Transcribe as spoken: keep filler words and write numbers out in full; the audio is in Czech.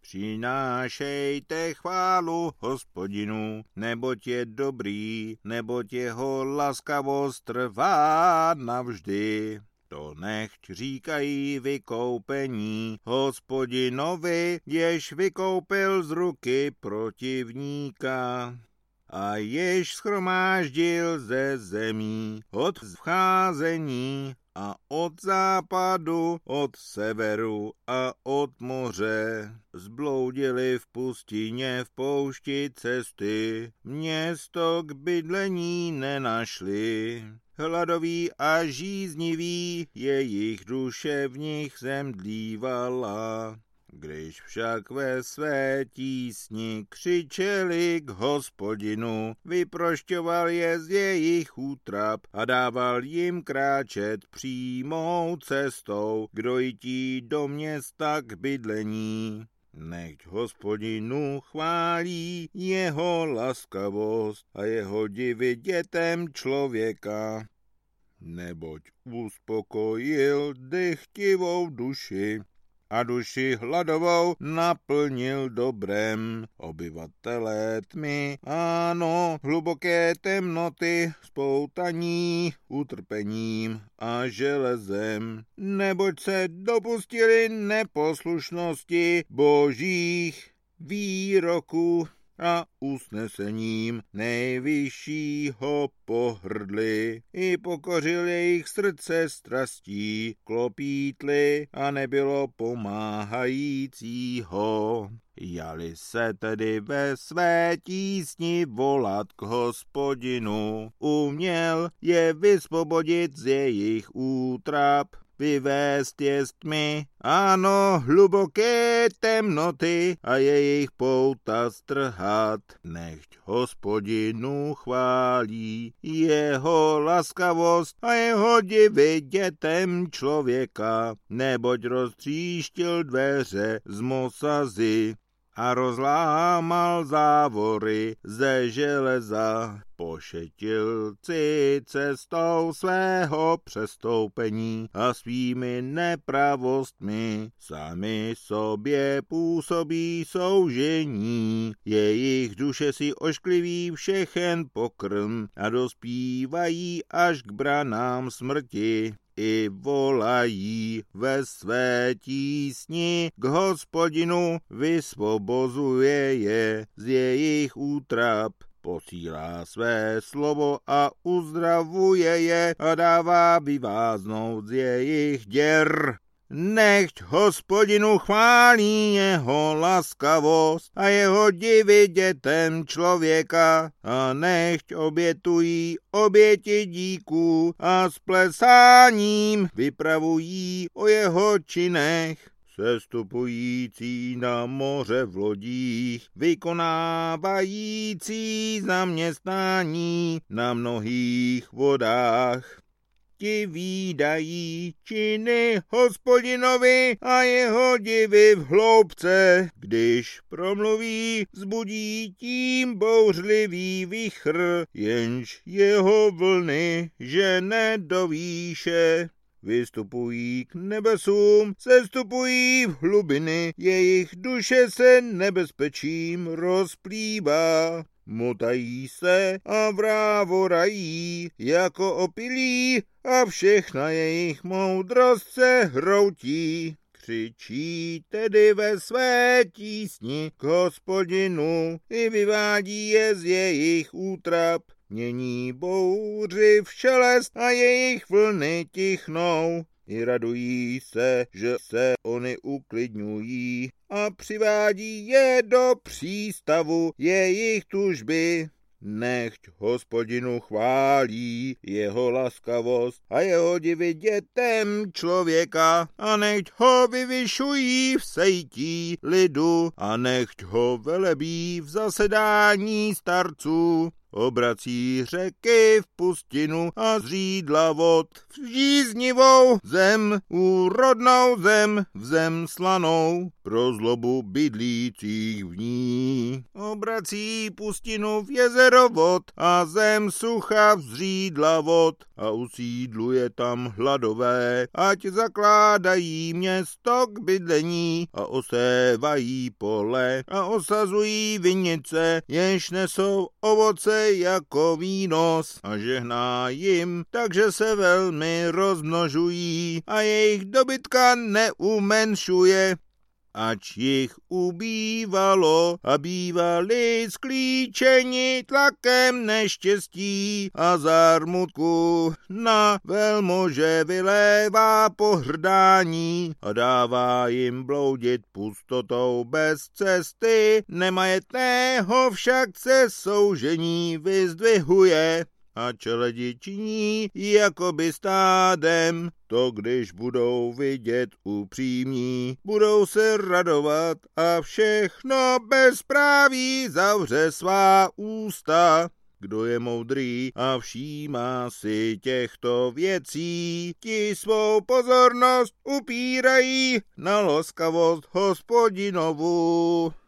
Přinášejte chválu Hospodinu, neboť je dobrý, neboť jeho laskavost trvá navždy. To nechť říkají vykoupení Hospodinovi, jež vykoupil z ruky protivníka. A jež shromáždil ze zemí od vcházení a od západu, od severu a od moře. Zbloudili v pustině v poušti cesty, město k bydlení nenašli. Hladoví a žíznivý jejich duše v nich zemdlívala. Když však ve své tísni křičeli k Hospodinu, vyprošťoval je z jejich útrap a dával jim kráčet přímou cestou k dojití do města k bydlení. Nechť Hospodinu chválí jeho laskavost a jeho divy dětem člověka, neboť uspokojil dechtivou duši a duši hladovou naplnil dobrem. Obyvatelé tmy, ano, hluboké temnoty, spoutaní, utrpením a železem, neboť se dopustili neposlušnosti božích výroků a usnesením nejvyššího pohrdli. I pokořil jejich srdce strastí, klopítli a nebylo pomáhajícího. Jali se tedy ve své tísni volat k Hospodinu, uměl je vysvobodit z jejich útrap, vyvést je z tmy, ano, hluboké temnoty a jejich pouta strhat. Nechť Hospodinu chválí jeho laskavost a jeho divy dětem člověka, neboť roztříštil dveře z mosazy a rozlámal závory ze železa. Pošetilci cestou svého přestoupení a svými nepravostmi sami sobě působí soužení. Jejich duše si oškliví všechen pokrm a dospívají až k branám smrti. I volají ve své tísni k Hospodinu, vysvobozuje je z jejich útrap. Posílá své slovo a uzdravuje je a dává vyváznout z jejich děr. Nechť Hospodinu chválí jeho laskavost a jeho divy dětem člověka a nechť obětují oběti díků a s plesáním vypravují o jeho činech. Sestupující na moře v lodích, vykonávající zaměstnání na mnohých vodách. Ti vídají činy Hospodinovi a jeho divy v hloubce, když promluví, vzbudí tím bouřlivý vichr, jenž jeho vlny žene do výše. Vystupují k nebesům, sestupují v hlubiny, jejich duše se nebezpečím rozplývá. Motají se a vrávorají jako opilí a všechna jejich moudrost se hroutí. Křičí tedy ve své tísni k Hospodinu i vyvádí je z jejich útrap. Mění bouři v šelest a jejich vlny tichnou. I radují se, že se oni uklidňují a přivádí je do přístavu jejich tužby. Nechť Hospodinu chválí jeho laskavost a jeho divy dětem člověka a nechť ho vyvyšují v sejtí lidu a nechť ho velebí v zasedání starců. Obrací řeky v pustinu a zřídla vod v žíznivou zem, úrodnou zem, v zem slanou. pro zlobu bydlících v ní. Obrací pustinu v jezero vod a zem sucha vzřídla vod a usídluje tam hladové, ať zakládají město k bydlení a osévají pole a osazují vinice, jež nesou ovoce jako výnos a žehná jim, takže se velmi rozmnožují a jejich dobytka neumenšuje. Ač jich ubývalo a bývali sklíčeni tlakem neštěstí a zármutku, na velmože vylévá pohrdání a dává jim bloudit pustotou bez cesty, nemajetného však se soužení vyzdvihuje a čeledi činí jakoby stádem. To když budou vidět upřímní, budou se radovat a všechno bezpráví zavře svá ústa. Kdo je moudrý a všímá si těchto věcí, ti svou pozornost upírají na laskavost Hospodinovu.